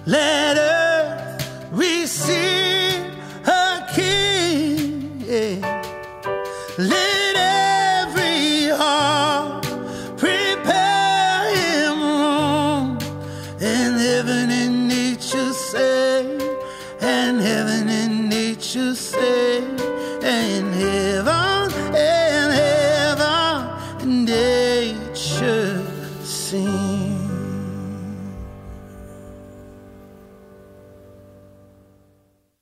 Let earth receive her King. Yeah. Let every heart prepare him room. And heaven and nature say, and heaven and nature say, and heaven